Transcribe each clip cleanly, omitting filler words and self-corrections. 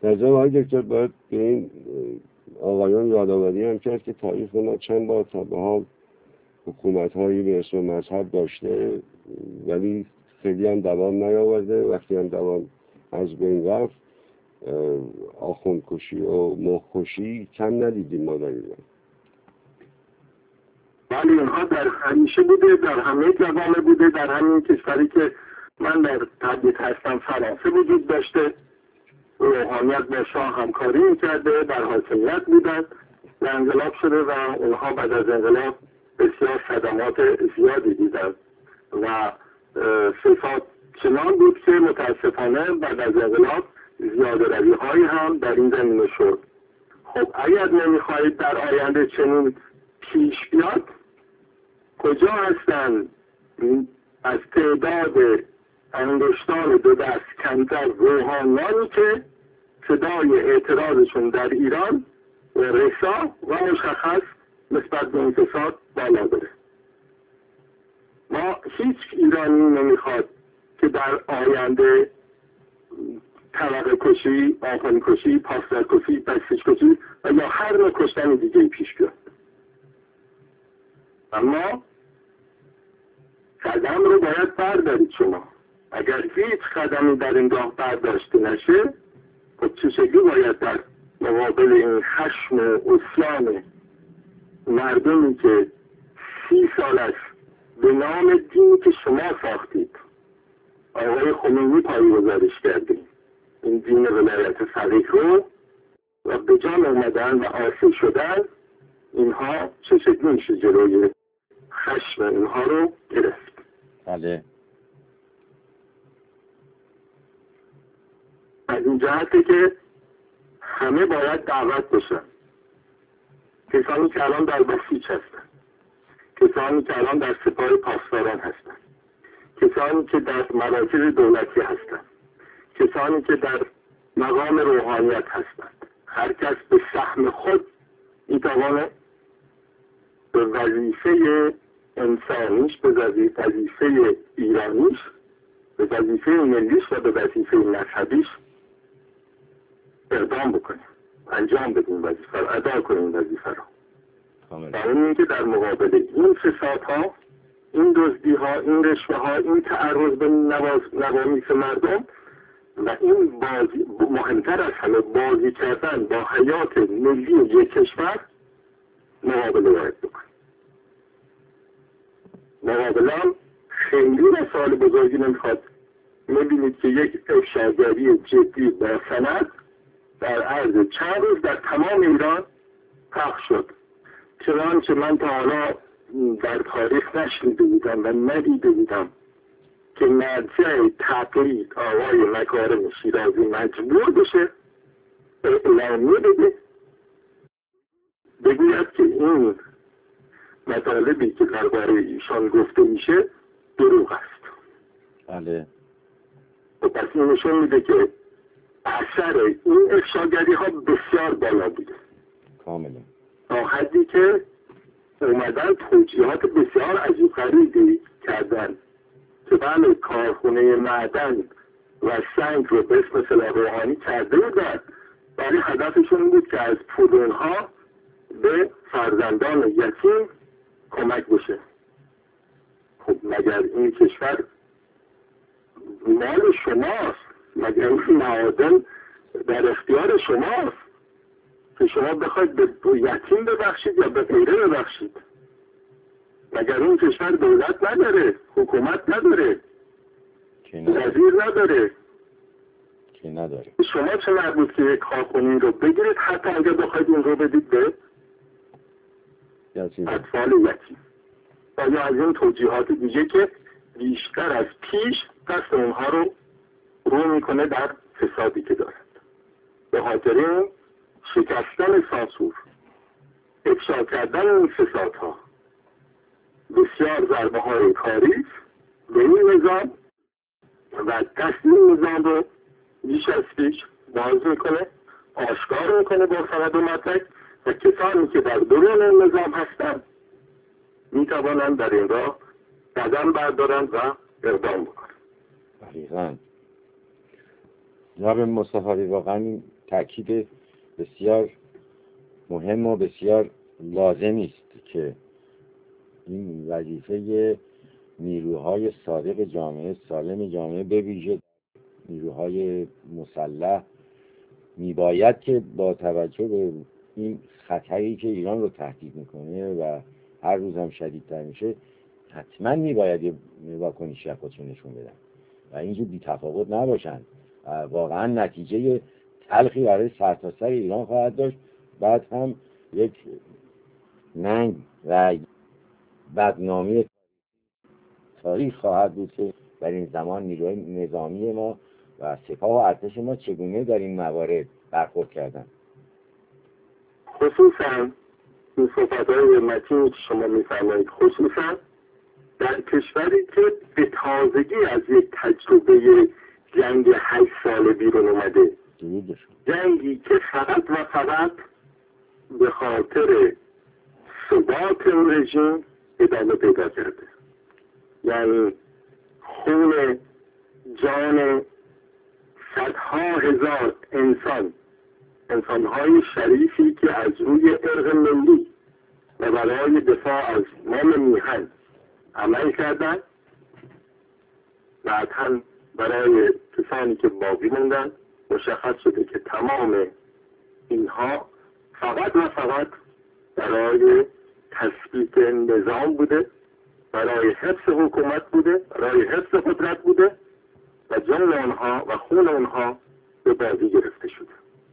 نظرم آقای دکتر باید به این آقایان یادآوری هم کرد که تاریخ ما چند بار تا به حال حکومت‌هایی به اسم مذهب داشته ولی خیلی هم دوام نیاورده. وقتی هم دوام از بین رفت آخوندکشی و مخ‌کشی کم ندیدیم ما در ایران. ولی اینها در همیشه بوده، در همه جوامع بوده. در همین کشوری که من در تبعیض هستم فرانسه وجود داشته، روحانیت با شاه همکاری میکرده، در حاکمیت بودن و انقلاب شده و اونها بعد از انقلاب بسیار صدمات زیادی دیدن و فساد چنان بود که متاسفانه بعد از انقلاب زیاده روی هایی هم در این زمینه شد. خب اگر نمیخواهید در آینده چنین پیش بیاد، کجا هستن از تعداد انگشتان دو دست کمتر روحانیانی که صدای اعتراضشون در ایران و رسا و مشخص نسبت به این فساد بالا بره؟ ما هیچ ایرانی نمیخواد که در آینده طبقه کشی، آخوند کشی، پاسدار کشی، بسیج کشی و یا هر نوع کشتن دیگه پیش بیاد. اما قدم رو باید بردارید شما. اگر هیچ قدمی در این راه برداشته نشه، خب چه شکلی باید در مقابل این خشم و عصیان مردمی که 30 سال است به نام دینی که شما ساختید آقای خمینی پایه‌گذاریش کردید، این دین ولایت فقیه رو و به جان اومدن و عاصی شدن، اینها چه شکلی میشه جلوی خشم اینها رو گرفت؟ بله. از این جهته که همه باید دعوت بشن. کسانی که الان در بسیج هستن، کسانی که الان در سپاه پاسداران هستن، کسانی که در مراکز دولتی هستن، کسانی که در مقام روحانیت هستند، هر کس به سهم خود میتواند به وظیفه انسانیش، به وظیفه ایرانیش، به وظیفه ملیش و به وظیفه مذهبیش اقدام بکنه، انجام بدیم وظیفه رو، ادا کنیم وظیفه رو. و اون این که در مقابل این فسادها، این دزدیها، این رشوه‌ها، این تعرض به نوامیس مردم و این بازی، مهمتر از همه بازی کردن با حیات ملی یک کشور، مقابله باید بکنیم. مقابله خیلی مسائل بزرگی نمیخواد. میبینید که یک افشاگری جدی با سند در عرض چند روز در تمام ایران پخش شد. چنانچه من تا حالا در تاریخ نشنیده بودم و ندیده بودم که مرجع تقلید آقای مکارم شیرازی مجبور بشه اعلامیه بده، بگوید که این مطالبی که درباره ایشان گفته میشه دروغ است. بله. و پس این نشون میده که اثر این افشاگری ها بسیار بالا بوده. کاملا. تا حدی که اومدن توجیهات بسیار عجیب غریبی کردن که بله کارخونه معدن و سنگ رو به اسم سلاح روحانی کرده بودن، ولی هدفشون بود که از پول اونها به فرزندان یتیم کمک بشه. خب مگر این کشور مال شماست؟ مگر این معادن در اختیار شماست که شما بخواید به یتیم ببخشید یا به غیره ببخشید؟ مگر اون کشور دولت نداره، حکومت نداره، وزیر نداره؟ که نداره. شما چه مربوط که یک کارخونه رو بگیرید حتی اگر بخواید اون رو بدید به اطفال یتیم و یا از این توجیهات دیگه که بیشتر از پیش دست اونها رو میکنه در فسادی که دارند. به خاطر این شکستن سانسور، افشا کردن این فسادها، بسیار ضربه های کاری به این نظام و دست این نظام رو بیش از پیش باز میکنه، آشکار میکنه با سند و مدرک و کسانی که در درون نظام هستند میتوانند در این راه قدم بردارند و اقدام بکنند. دقیقاً. جناب مصطفی واقعا تاکید بسیار مهم و بسیار لازمی است که این وظیفه نیروهای صادق جامعه، سالم جامعه، به ویژه نیروهای مسلح، میباید که با توجه به این خطری که ایران رو تهدید میکنه و هر روز هم شدیدتر میشه، حتما میباید یه واکنشی از خودشون نشون بدن و اینجور بی تفاوت نباشن. واقعا نتیجه تلخی برای سرتاسر ایران خواهد داشت. بعد هم یک ننگ و بدنامی تاریخ خواهد بود که در این زمان نیروهای نظامی ما و سپاه و ارتش ما چگونه در این موارد برخورد کردن. خصوصا این صحبت‌های متینی که شما می‌فرمایید، خصوصا در کشوری که به تازگی از یک تجربه جنگ 8 ساله بیرون اومده، جنگی که فقط و فقط به خاطر ثبات اون رژیم ادامه پیدا کرده. یعنی خون جان صدها هزار انسانهای شریفی که از روی ارق ملی و برای دفاع از نام میهن عمل کردن، بعداً برای کسانی که باقی موندن مشخص شده که تمام اینها فقط و فقط برای تثبیت نظام بوده، برای حفظ حکومت بوده، برای حفظ قدرت بوده و جان آنها و خون آنها به بازی گرفته شده.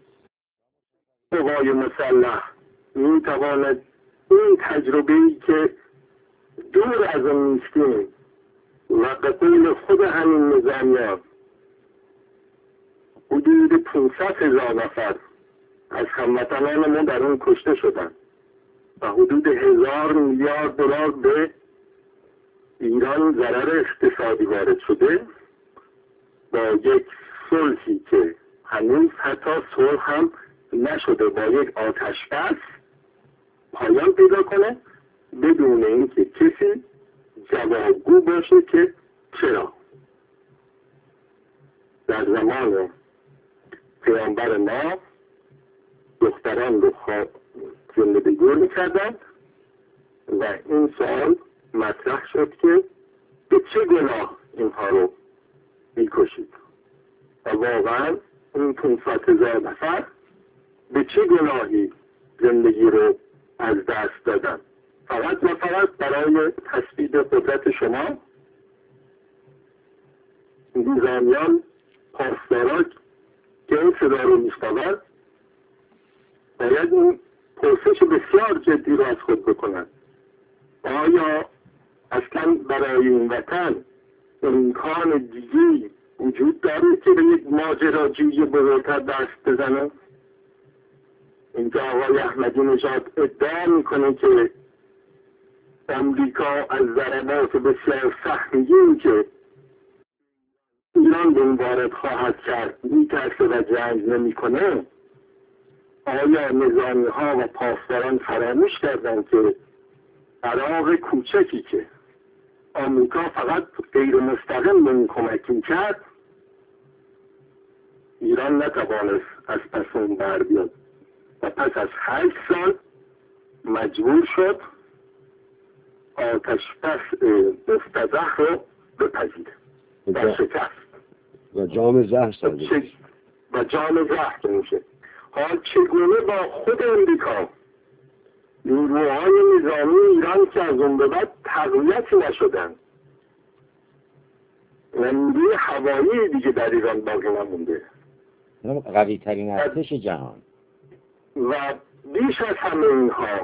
قوای مسلح می تواند این تجربه‌ای که دور از آن نیستیم و به قول خود همین نظامیان حدود 500,000 نفر از هموطنانمون در اون کشته شدن و حدود 1000 میلیارد دلار به ایران ضرر اقتصادی وارد شده، با یک صلحی که هنوز حتی صلح هم نشده، با یک آتش بس پایان پیدا کنه بدون اینکه کسی جوابگو باشه که چرا. در زمان پیامبر ما دختران رو زندگی گور میکردن و این سوال مطرح شد که به چه گناه اینها رو میکشید و واقعا این 500,000 نفر به چه گناهی زندگی رو از دست دادن؟ فقط و فقط برای تثبیت قدرت شما. نظامیان پاسداران که این صدا رو میشنوند باید این پرسش بسیار جدی رو از خود بکنند: آیا اصلا برای این وطن امکان دیگی وجود داره که به یک ماجراجویی بزرگتر دست بزنه؟ اینجا آقای احمدی نژاد ادعا میکنه که امریکا از ضربات بسیار سهمگینی که ایران به این وارد خواهد کرد میترسه و جنگ نمیکنه. آیا نظامی ها و پاسداران فراموش کردن که عراق کوچکی که آمریکا فقط غیر مستقیم به این کمک میکرد، ایران نتوانست از پس اون بر بیاد و پس از 8 سال مجبور شد آتش بس مفتضح رو بپذیره و شکست و جام زهر سازد و جام زهر میشه. حال چگونه با خود امریکا نیروهای نظامی ایران که از اون به بعد تقویت نشدن و نیروی هوایی دیگه در ایران باقی نمونده، قوی ترین ارتش جهان، و بیش از همه اینها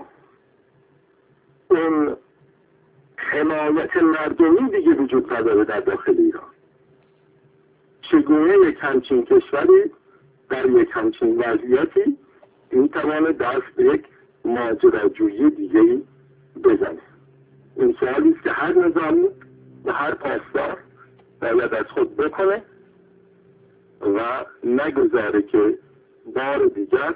اون حمایت مردمی دیگه وجود نداره در داخل ایران. چگونه یک همچین کشوری در یک همچین وضعیتی میتوانه دست به یک ماجراجویی دیگه بزنه؟ این سوالی است که هر نظامی و هر پاسدار باید از خود بکنه و نگذاره که بار دیگر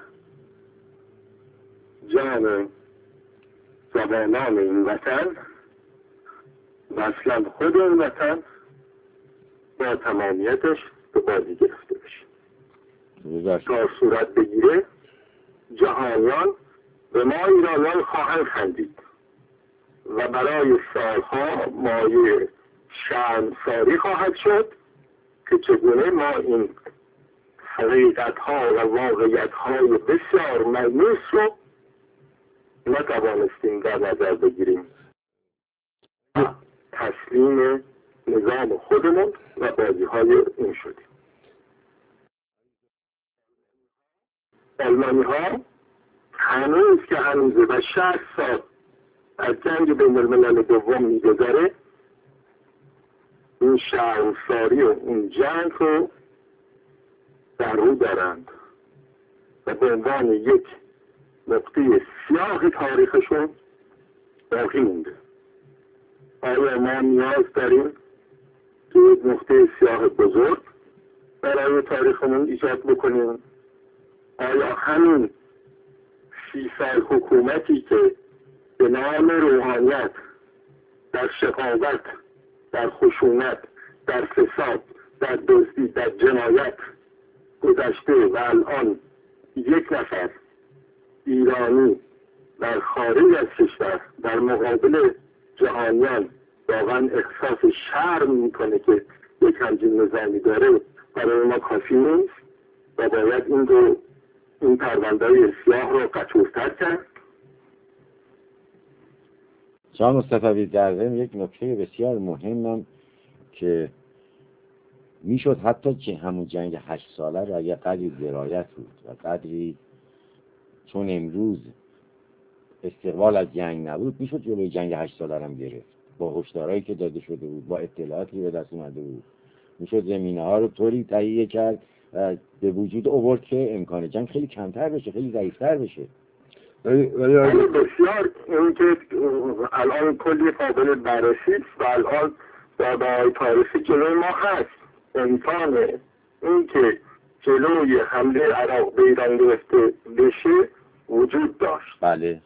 جان جوانان این وطن و اصلا خود این وطن با تمامیتش به بازی گرفته بشه. تا صورت بگیره جهانیان به ما ایرانیان خواهند خندید و برای سالها مایه شرمساری خواهد شد که چگونه ما این حقیقت‌ها و واقعیت‌های بسیار ملموس رو نتوانستیم در نظر بگیریم و تسلیم نظام خودمون و بازی‌های این شدیم. آلمانی‌ها هنوز که هنوزه و 60 سال از جنگ بین الملل دوم می‌گذره این شرمساری و این جنگ رو در رو دارند و به عنوان یک نقطه سیاه تاریخشون باقی مونده. آیا ما نیاز داریم که یک نقطه سیاه بزرگ برای تاریخمون ایجاد بکنیم؟ آیا همین 30 سال حکومتی که به نام روحانیت در شقاوت، در خشونت، در فساد، در دزدی، در جنایت گذشته و الان یک نفر ایرانی در خارج از کشور در مقابل جهانیان واقعا احساس شرم میکنه که یک همچین نظامی داره، برای ما کافی نیست و باید این پرونده‌های سیاه رو قطورتر کرد. جان مصطفی در ضمن یک نکته بسیار مهمم که میشد حتی که همون جنگ 8 ساله را یه قدری درایت بود و قدری، چون امروز استقبال از جنگ نبود، میشد جلوی جنگ 8 ساله را هم گرفت با هشدارهایی که داده شده بود، با اطلاعاتی که به دست اومده بود. میشد زمینه ها رو طوری تهیه کرد و به وجود آورد که امکان جنگ خیلی کمتر بشه، خیلی ضعیفتر بشه. ولی بسیار این که الان کلی قابل بررسی و الان در تاریخی جلوی ما هست، امکان این که جلوی حمله عراق به ایران گرفته بشه وجود داشت. بله.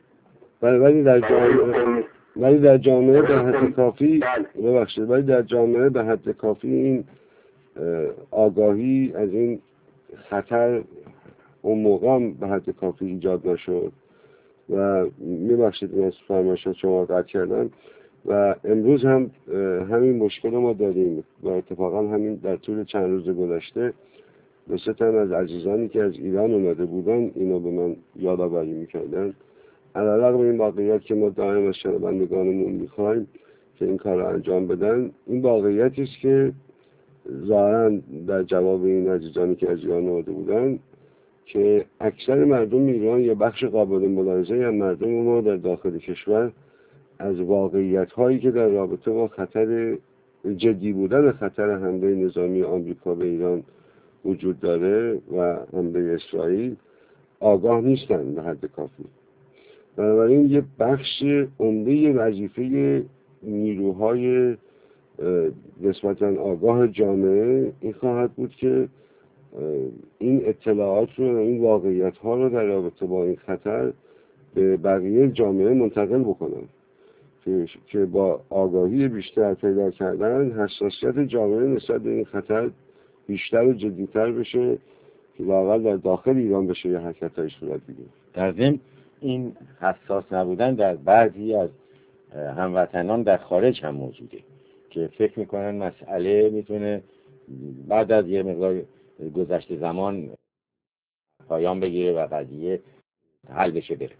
ولی در جامعه به حد کافی ببخشید، ولی در جامعه به حد کافی این آگاهی از این خطر اون موقع به حد کافی ایجاد نشد و میبخشید من از فرمایشات شما قطع کردم و امروز هم همین مشکل ما داریم و اتفاقا همین در طول چند روز گذشته دو سه تن از عزیزانی که از ایران اومده بودن اینو به من یادآوری میکردن. علیرغم این واقعیت که ما دائم از شنوندگانمون میخوایم که این کار رو انجام بدن، این واقعیتی است که ظاهراً در جواب این عزیزانی که از ایران اومده بودن که اکثر مردم ایران یا بخش قابل ملاحظه یا مردم ما در داخل کشور از واقعیت هایی که در رابطه با خطر جدی بودن خطر حمله نظامی آمریکا به ایران وجود داره و حمله اسرائیل آگاه نیستن به حد کافی. بنابراین یه بخش عمده وظیفه نیروهای نسبتاً آگاه جامعه این خواهد بود که این اطلاعات رو و این واقعیت ها رو در رابطه با این خطر به بقیه جامعه منتقل بکنن که با آگاهی بیشتر پیدا کردن حساسیت جامعه نسبت به این خطر بیشتر و جدیتر بشه که واقعا در داخل ایران بشه یه حرکت‌های صورت بگیره. در ضمن این حساس نبودن در بعضی از هموطنان در خارج هم موجوده که فکر میکنن مسئله میتونه بعد از یه مقدار گذشت زمان پایان بگیره و قضیه حل بشه بره.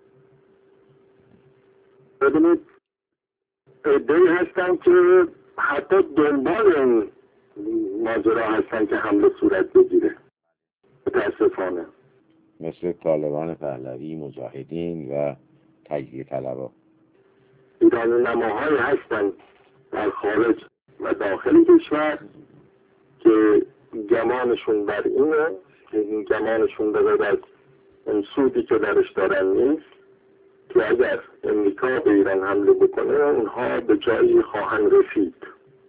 ببینید ادعایی هستن که حتی دنبال این ماجرا هستن که حمله صورت بگیره، متاسفانه، مثل طالبان پهلوی، مجاهدین و تجزیه طلبها. ایرانی نماهایی هستن در خارج و داخل کشور که گمانشون بر اینه که این گمانشون به از اون سودی که درش دارن نیست که اگر امریکا به ایران حمله بکنه اونها به جایی خواهند رسید.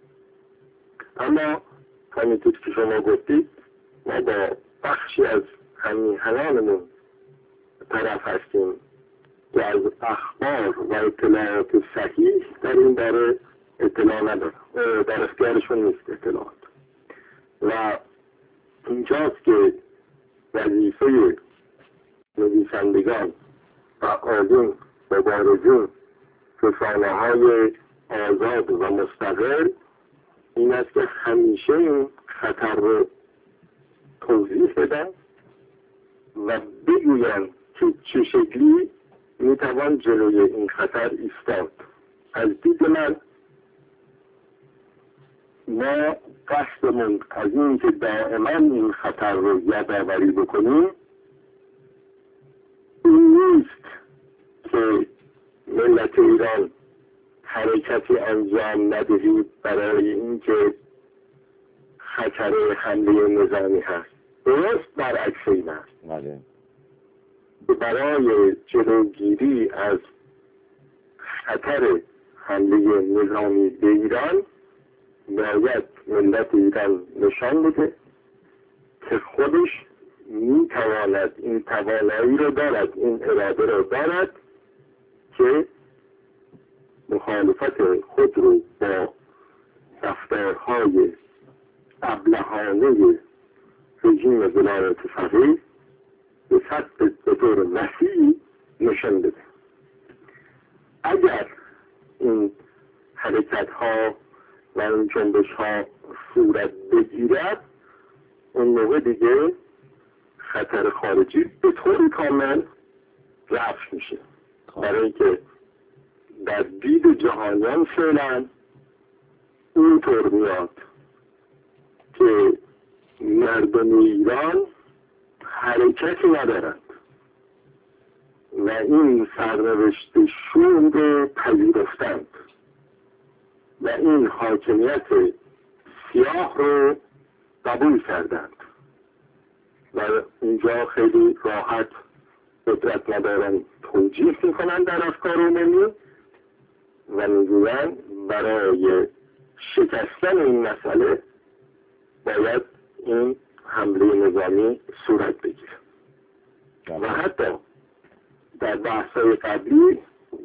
اما همینطور که شما گفتید ما با بخشی از همیهنانمون طرف هستیم که از اخبار و اطلاعات صحیح در این باره اطلاع ندارن، در اختیارشون نیست اطلاعات و اینجاست که وظیفه نویسندگان، فعالین، مبارزین، رسانه‌های آزاد و مستقل این است که همیشه این خطر رو توضیح بدن و بگوین که چه شکلی میتوان جلوی این خطر ایستاد. از دید من ما قصدمون از این که دائما این خطر رو یادآوری بکنیم این نیست که ملت ایران حرکتی انجام ندهید برای اینکه خطر حمله نظامی هست. درست برعکس این است. بله. برای جلوگیری از خطر حمله نظامی به ایران باید ملت ایران نشان بده که خودش میتواند، این توانایی رو دارد، این اراده رو دارد که مخالفت خود رو با رفتارهای ابلهانه رژیم ولایت فقیه به طور وسیع نشان بده. اگر این حرکت ها و این جنبش ها صورت بگیرد اون موقع دیگه خطر خارجی به طور کامل رفع میشه. برای اینکه در دید جهانیان فعلا اینطور میاد که مردم ایران حرکتی ندارند و این سرنوشتشون رو پذیرفتند و این حاکمیت سیاه رو قبول کردند و اینجا خیلی راحت قدرت ندارن توجیه میکنن در افکار عمومی و میگوین برای شکستن این مسئله باید این حمله نظامی صورت بگیره. و حتی در بحث‌های قبلی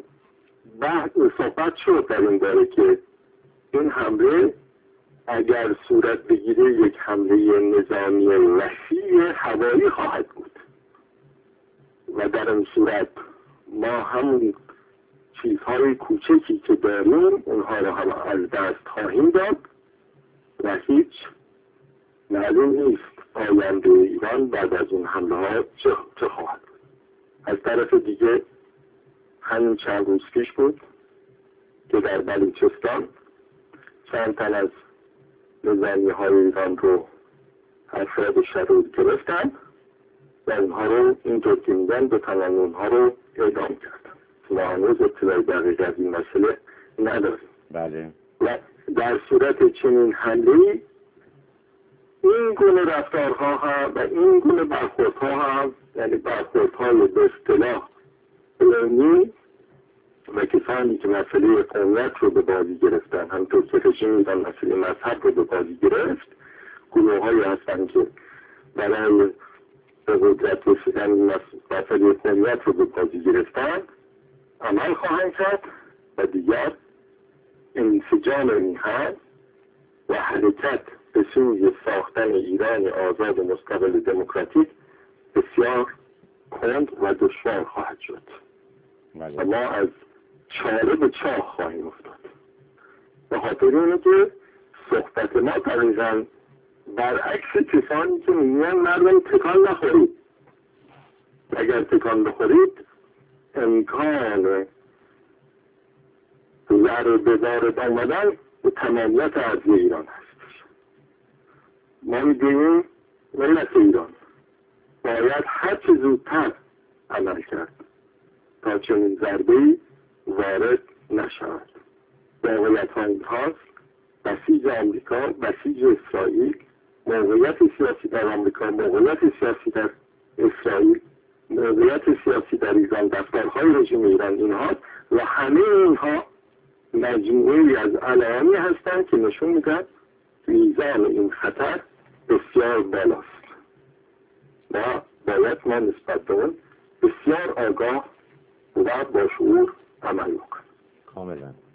صحبت شد در این باره که این حمله اگر صورت بگیره یک حمله نظامی وسیع هوایی خواهد بود و در این صورت ما همون چیزهای کوچکی که داریم اونها رو هم از دست خواهیم داد و هیچ معلوم نیست آینده ایران بعد از این حمله ها چه خواهد بود. از طرف دیگه همین چند روز پیش بود که در بلوچستان چند تن از نظامی های ایران رو افراد شرور گرفتن و اونها رو اینطور که میگن به تمام اونها رو اعدام کردن. ما هنوز اطلاعی دقیق از این مسئله نداریم. بله. و در صورت چنین حمله‌ای این گونه رفتارها هم و این گونه برخوردها هم یعنی برخوردهای به اصطلاح علمی و کسانی که مسئله قومیت رو به بازی گرفتن همطور که رژیم ایران مسئله مذهب رو به بازی گرفت گروه‌هایی هستند که برای به قدرت رسیدن مسئله قومیت رو به بازی گرفتن عمل خواهند کرد و دیگر انسجام این حد و حرکت به سوی ساختن ایران آزاد و مستقل دموکراتیک بسیار کند و دشوار خواهد شد و ما از چاره به چاه خواهیم افتاد. به خاطر اینه که صحبت ما دقیقاً برعکس کسانی که میگن مردم تکان نخورید. اگر تکان بخورید امکان لر به وارد آمدن به تمامیت ارضی ایران هست. ما میگوییم ملت ایران باید هر چه زودتر عمل کرد تا چنین ضربه‌ای وارد نشود. واقعیت ها این هاست بسیج آمریکا، بسیج اسرائیل، موقعیت سیاسی در آمریکا، موقعیت سیاسی در اسرائیل، موقعیت سیاسی در ایران، دفترهای رژیم ایران اینها و همه اینها مجموعی از علائمی هستند که نشون میدن میزان این خطر بسیار بالاست و باید ما نسبت به اون بسیار آگاه و با شعور عمل بکنیم. کاملا.